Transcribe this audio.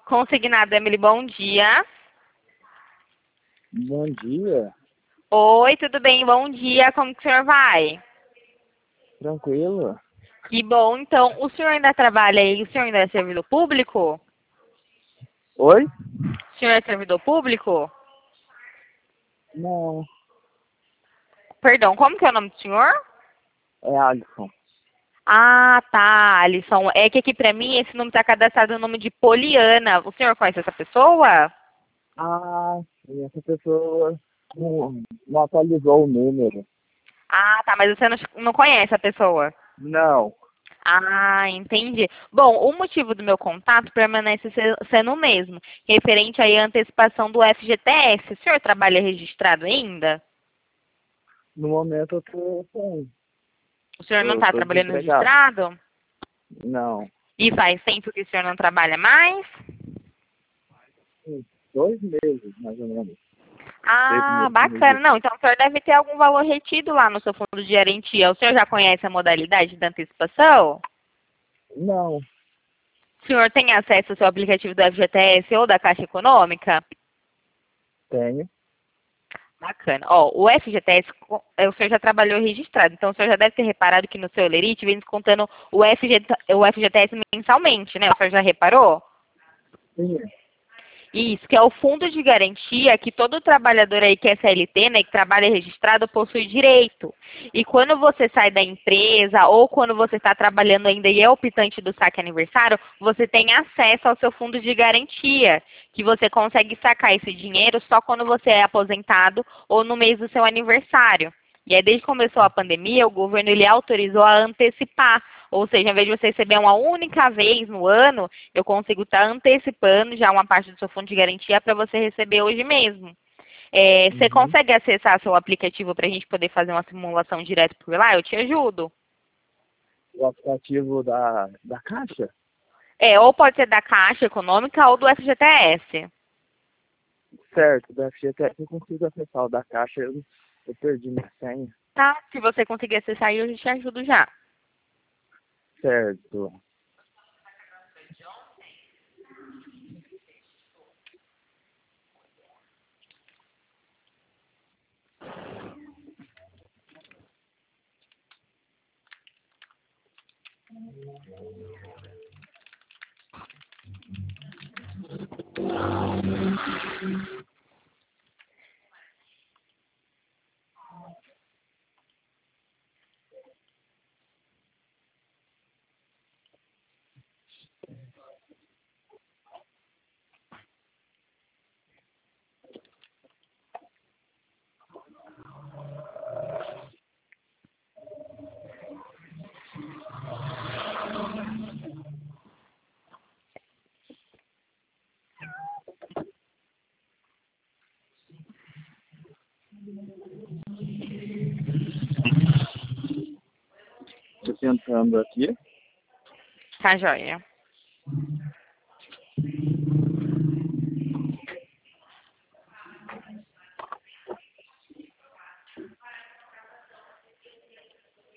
Consignado, Emily, bom dia. Bom dia, Oi, tudo bem? Bom dia. Como que o senhor vai? tranquilo? Que bom. Então, o senhor ainda trabalha aí? O senhor ainda é servidor público? Oi? O senhor é servidor público? Não, Perdão, como que é o nome do senhor? é Alisson. Ah, tá, Alisson. É que aqui pra mim esse nome tá cadastrado no nome de Poliana. O senhor conhece essa pessoa? Ah, sim, essa pessoa não atualizou o número. Ah, tá, mas você não conhece a pessoa. Não, Ah, entendi. Bom, o motivo do meu contato permanece sendo o mesmo, referente aí à antecipação do FGTS. O senhor trabalha registrado ainda? no momento eu tô sem. O senhor não Eu está tô trabalhando desempregado. registrado? Não, E faz tempo que o senhor não trabalha mais? uns 2 meses, mais ou menos. Teve Ah, nesse bacana. nível. Não, então o senhor deve ter algum valor retido lá no seu fundo de garantia. O senhor já conhece a modalidade da antecipação? Não, O senhor tem acesso ao seu aplicativo do FGTS ou da Caixa Econômica? tenho. Bacana. Ó, o FGTS, o senhor já trabalhou registrado, então o senhor já deve ter reparado que no seu Lerite vem descontando o FGTS mensalmente, né? O senhor já reparou? Sim. Isso, que é o fundo de garantia que todo trabalhador aí que é CLT, né, que trabalha registrado, possui direito. E quando você sai da empresa ou quando você está trabalhando ainda e é optante do saque aniversário, você tem acesso ao seu fundo de garantia, que você consegue sacar esse dinheiro só quando você é aposentado ou no mês do seu aniversário. E aí, desde que começou a pandemia, o governo ele autorizou a antecipar. Ou seja, em vez de você receber uma única vez no ano, eu consigo estar antecipando já uma parte do seu fundo de garantia para você receber hoje mesmo. Você Uhum. consegue acessar seu aplicativo para a gente poder fazer uma simulação direto por lá? Eu te ajudo. O aplicativo da Caixa? Ou pode ser da Caixa Econômica ou do FGTS. Certo, da FGTS eu consigo acessar. O da Caixa eu perdi minha senha. Tá? Se você conseguir acessar aí, eu já te ajudo já. Certo. Tô tentando aqui. Tá, joia.